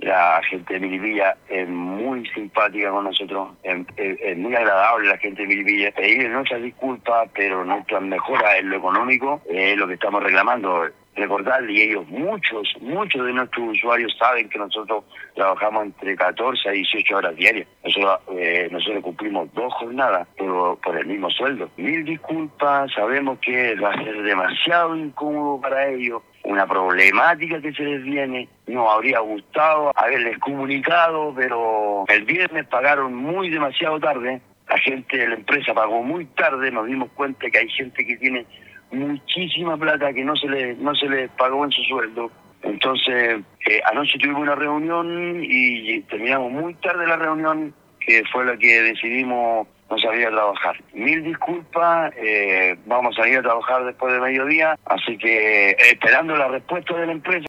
La gente de Melipilla es muy simpática con nosotros, es muy agradable la gente de Melipilla. Pedir nuestras disculpas, pero nuestras mejoras en lo económico es lo que estamos reclamando. Recordarle, y ellos, muchos de nuestros usuarios saben que nosotros trabajamos entre 14 a 18 horas diarias. Nosotros cumplimos 2 jornadas, pero por el mismo sueldo. Mil disculpas, sabemos que va a ser demasiado incómodo para ellos, una problemática que se les viene. Nos habría gustado haberles comunicado, pero el viernes pagaron demasiado tarde. La gente de la empresa pagó muy tarde, nos dimos cuenta que hay gente que tiene muchísima plata que no se le pagó en su sueldo. Entonces, anoche tuvimos una reunión y terminamos muy tarde la reunión, que fue la que decidimos no salir a trabajar. Mil disculpas, vamos a ir a trabajar después de mediodía, así que esperando la respuesta de la empresa.